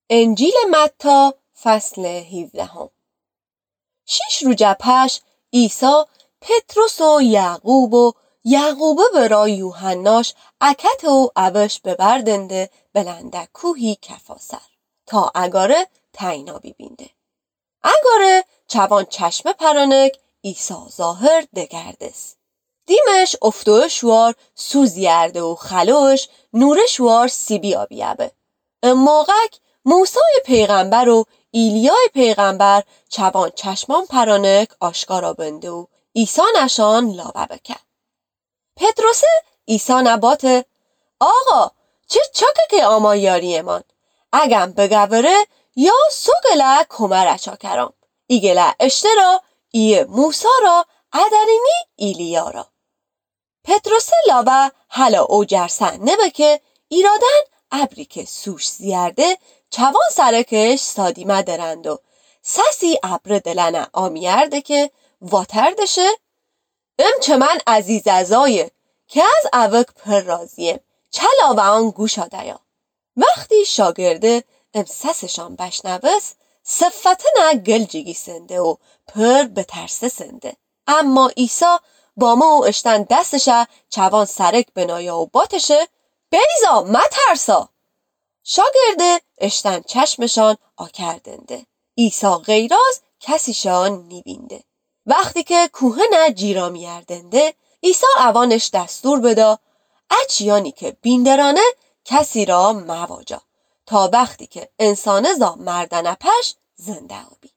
انجیل متی فصل 17. 6 رو جپش عیسی پتروس و یعقوب برا یوحناش اکت و اوش ببردنده بلنده کوهی کفاسر تا اگاره تینا ببینده. اگاره چوان چشم پرانک عیسی ظاهر دگردس. دیمش افتوه شوار سوزیارده و خلوش نور شوار سیبی آبیابه. موقعک موسی پیغمبر و ایلیای پیغمبر چوان چشمان پرانک آشکارا بنده و عیسی نشان لابه بکه. پتروس عیسی نباته آقا چه چاکه که آما یاری من اگم بگوره یا سوگله کمره چاکرام ایگله اشترا ایه موسی را ادرینی ایلیا را. پتروس لابه حالا او جرسن نبکه ایرادن ابری که سوش زیرده چوان سرکش سادیمه درند و سسی ابر دلنه آمیرده که واتردشه چه من عزیز ازایه که از اوک پر رازیم چلا و آن گوش آدیا. وقتی شاگرده سسشان بشنوست صفتنه گلجگی سنده و پر بترسه سنده. اما عیسی با ما اشتن دستشه چوان سرک بنایا و باتشه بیزا مترسا. شاگرده اشتن چشمشان آکردنده. عیسی غیراز کسیشان نیبینده. وقتی که کوهنه جیرا میاردنده عیسی اوانش دستور بدا اچیانی که بیندرانه کسی را مواجا تا وقتی که انسان زا مردن پش زنده آبی.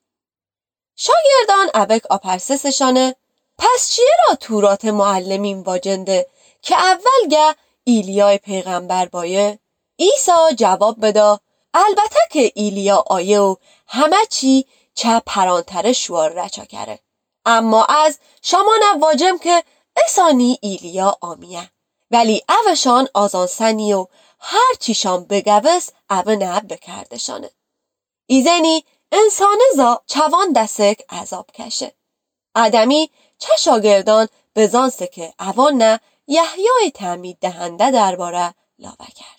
شاگردان ابک آپرسسشانه پس چیه را تورات معلمین واجنده که اولگه ایلیای پیغمبر بایه؟ عیسی جواب بدا البته که ایلیا آیه و همه چی چه پرانتر شوار رچا کره. اما از شما نواجم که اسانی ایلیا آمیه ولی اوشان آزانسنی و هر چیشان بگوست او نه بکردشانه. ایزنی انسان زا چوان دستک عذاب کشه. آدمی چه شاگردان بزانسه که اوان نه یحیای تعمید دهنده درباره لاوه کردن.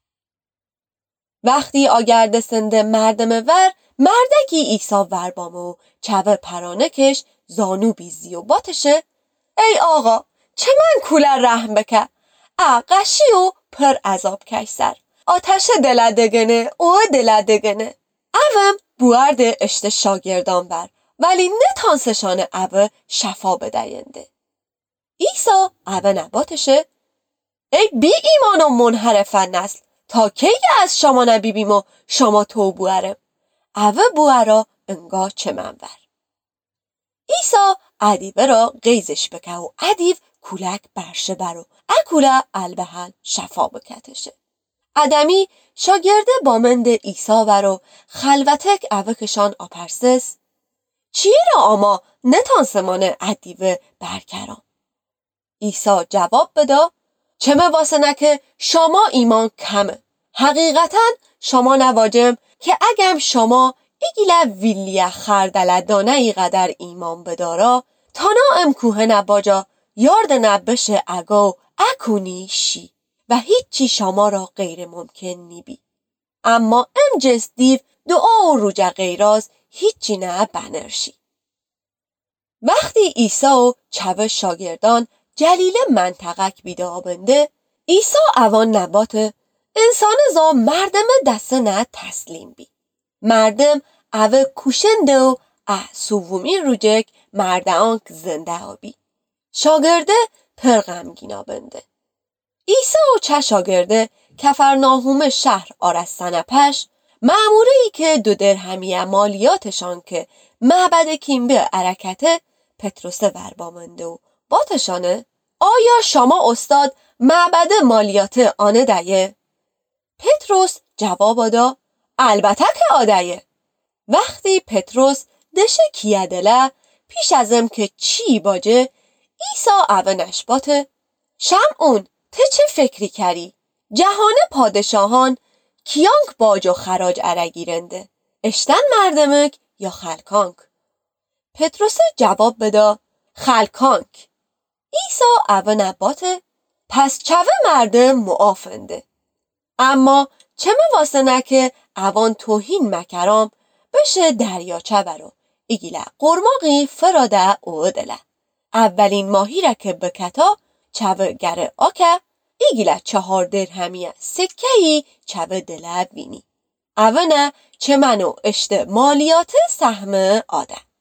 وقتی آگرده سنده مردم ور مردکی عیسی ور بامو چوه پرانکش زانو بیزی و باتشه ای آقا چه من کوله رحم بکه قشی و پر عذاب کش سر آتش دلدگنه او دلدگنه اوم بوارد اشت شاگردان بر ولی نتانسشان اوه شفا بدهنده. عیسی اوه نباتشه ای بی ایمان و منحرف نسل تا کی از شما نبیبیم و شما تو بوارم اوه بوارا انگا چه منور. عیسی عدیبه را غیزش بکه و عدیب کولک برشه برو اکوله البهل شفا بکتشه. ادمی شاگرده بامند عیسی برو خلوتک اوکشان آپرسس چیه را آما نتانسمانه عدیبه برکرام. عیسی جواب بدا چه مواسه نکه شما ایمان کمه. حقیقتا شما نواجم که اگم شما ایگیله ویلیه خردله دانه ای قدر ایمان بدارا تا نا کوه نباجا یارد نبشه اگو اکونی شی و هیچی شما را غیر ممکن نیبی. اما جس دیو دعا و روجه غیراز هیچی نه بنرشی. وقتی عیسی و چوه شاگردان جلیل منطقک بیده آبنده عیسی اوان نبات انسان زا مردم دسته نه تسلیم بی. مردم اوه کوشنده و سوومی روجک مردان زنده آبی. شاگرده پرغمگینا بنده. عیسی و چه شاگرده کفرناهوم شهر آرستن پش مأموره ای که 2 درهمی مالیاتشان که معبد کیمبه ارکته پتروس وربامنده و باتشانه آیا شما استاد معبد مالیات آنه دایه؟ پتروس جواب دا البته که آدایه. وقتی پتروس دشه کیه دله پیش ازم که چی باجه عیسی اوه نشباته شمعون ته چه فکری کری؟ جهان پادشاهان کیانک باج و خراج ارگیرنده اشتن مردمک یا خلکانک؟ پتروس جواب بدا خلکانک. عیسی اوه نباته پس چوه مردم معافنده. Amma çeme vasına ki avon tohin mکرام بشه دریاچه برو ایگیله قرماقی فراده او دله. اولین ماهی را که بکتا چوه گره آکه ایگیله 4 درهمیه سکهی چوه دله بینی. اوه نه چمنو اشته مالیات سهم آده.